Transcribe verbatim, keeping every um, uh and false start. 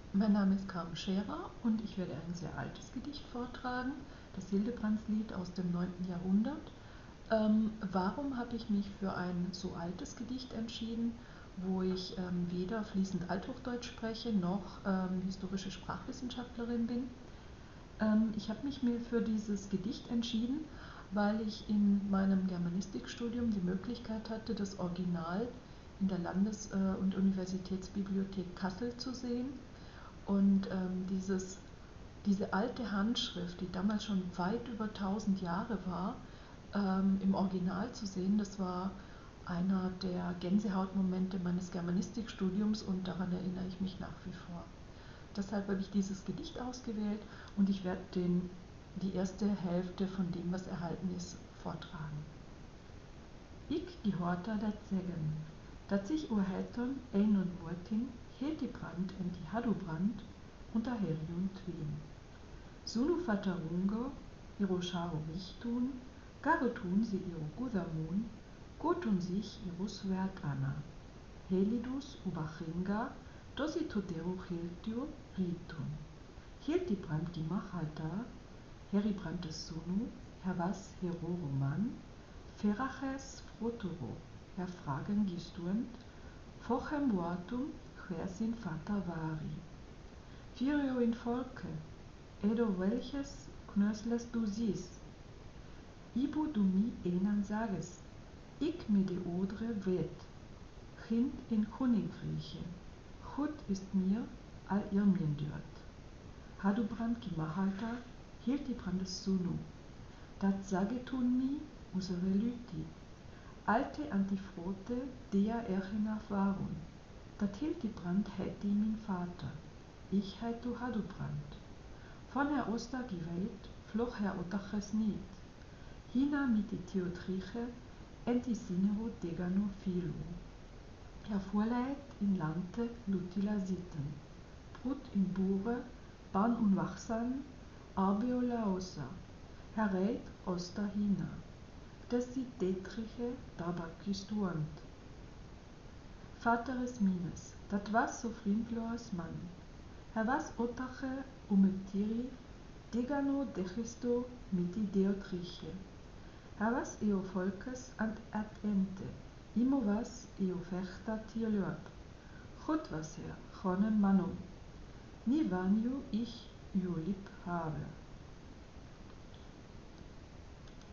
Mein Name ist Carmen Scherer und ich werde ein sehr altes Gedicht vortragen, das Hildebrandslied aus dem neunten Jahrhundert. Ähm, warum habe ich mich für ein so altes Gedicht entschieden, wo ich ähm, weder fließend Althochdeutsch spreche noch ähm, historische Sprachwissenschaftlerin bin? Ähm, ich habe mich mir für dieses Gedicht entschieden, weil ich in meinem Germanistikstudium die Möglichkeit hatte, das Original in der Landes- äh, und Universitätsbibliothek Kassel zu sehen. Und ähm, dieses, diese alte Handschrift, die damals schon weit über tausend Jahre war, ähm, im Original zu sehen, das war einer der Gänsehautmomente meines Germanistikstudiums und daran erinnere ich mich nach wie vor. Deshalb habe ich dieses Gedicht ausgewählt und ich werde den, die erste Hälfte von dem, was erhalten ist, vortragen. Ik gehorta dat zeggen, dat sich urheton ein und Wortin Hildebrand en die Hadobrand unter Herion twin. Sunu fatarungo, iro scharo richtun, garotun sie iro gudamun, gotun sich irus wert anna. Helidus ubachinga, dosi todero hiltio ritun. Hildebrand gimachalta, Heribrandes sunu, hervas heroroman, Feraches frotoro, Herr Fragen gistuent, fochem boatum, quersin fata vari. Virio in folke, edo welches knösles du siehst, ibo du mi enan sages, ik me de odre wet, Kind in Königreiche, chut ist mir all irmien dört. Hadubrand gimahalta, Hildebrandes sunu, dat sagetun mi, usere lyti, alte Antifrote, dea erchena varun, dat Hildebrand hätt die min Vater, ich hätt du Hadubrand. Von Herr Oster gewählt, floch Herr Otaches niet, hina mit die Theotriche, entisinero degano filu. Herr Vorleit in Lante lutila sitten, Brut in Bure, ban und wachsan, arbeola ossa, Herr Reit Oster hina, des die Detriche dabakistuant. Vateres mines, dat was so frindloas Mann, Herr was Otache umetiri, degano dechisto miti deotriche, Herr was eo volkes ant ad ente, imo was eo fechta tiolöp, chut was her, chonen manum, ni vanju ich jo lieb habe.